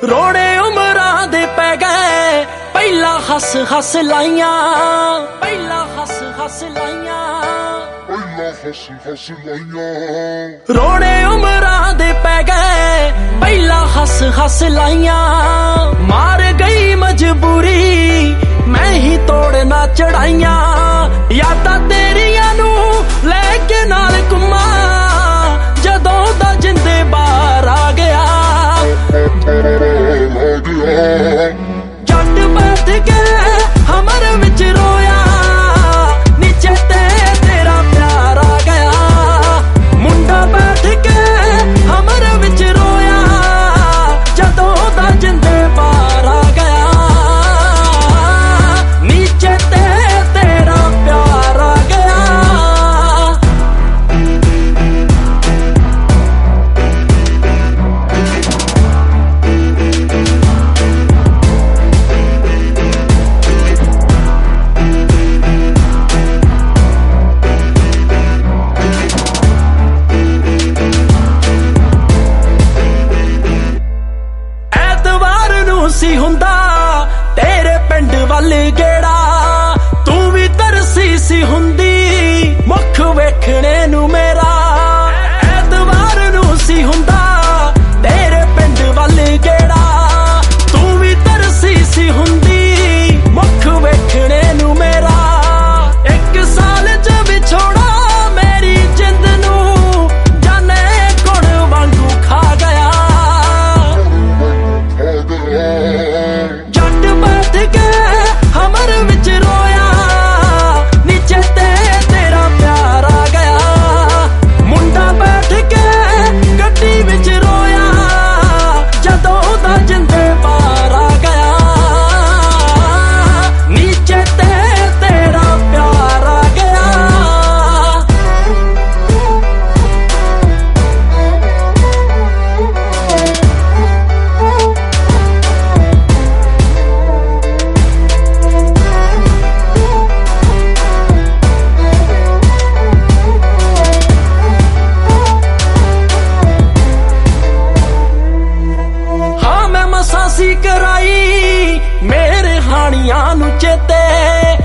रोने उमरां दे पै गए पहला हस हस लाइयां, पहला हस हस लाइयां, पहला हस हस लाइयां। रोने उमरां दे पै गए पहला हस हस लाइयां। मार गई मजबूरी मैं ही तोड़ना चढ़ाइयां। यादां तेरियां नू लेके नाल घुमा जदों दा जिंदे बाहर आ गया। जट बैठ के हमर विच रोया नीचे ते तेरा प्यार आ गया। मुंडा बैठ के हमर विच रोया जदों दा जिंदे बाहर आ गया। नीचे ते तेरा प्यार आ गया। सी हुंदा तेरे पिंड वल गेड़ा तू भी तरसी सी हुंदी मुख वेखणे नू मेरा। ऐतवार नू सी हुंदा तेरे पिंड वल गेड़ा तू भी तरसी सी हुंदी मुख वेखणे नू मेरा। एक साल च विछोड़ा मेरी जिंद नू जाने कुण वांगू खा गया। जट बैठ के हमर विच रोया नीचे ते तेरा प्यार आ गया। मुंडा बैठ के गड्डी विच रोया जदों दा जिंदे बाहर आ गया। नीचे ते तेरा प्यार आ गया। सासी कराई मेरे हानियां नू चेते